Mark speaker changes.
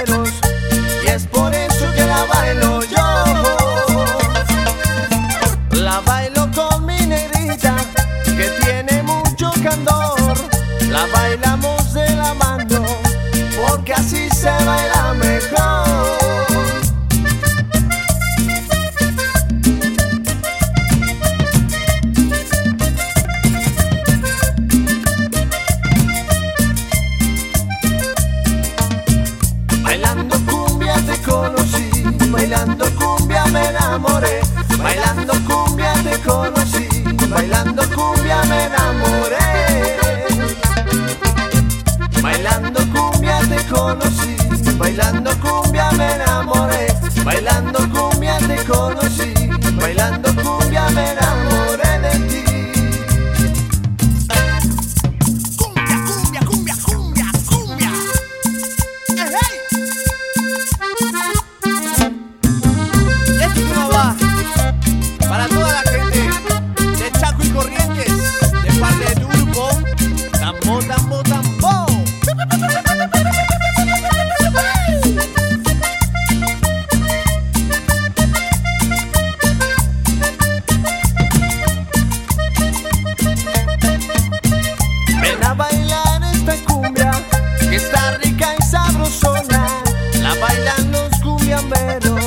Speaker 1: cumbiamberos, y es por eso que la bailo yo. La bailo con mi negrita, que tiene mucho candor. La bailamos de la mano, porque así se baila mejor. Bailando cumbia te conocí, bailando cumbia me enamoré. Bailando cumbia te conocí, bailando cumbia me enamoré. Bailando cumbia te conocí, bailando cumbia me enamoré. Bailando cumbia te conocí, bailando cumbia me enamoré de ti. Cumbia, cumbia, cumbia, cumbia, cumbia. ¡Hey! Este tema va para toda la gente de Chaco y Corrientes, de parte de tu grupo Tambo, Tambo, Tambo. Ven a bailar esta cumbia, que está rica y sabrosona. La bailan los cumbiamberos,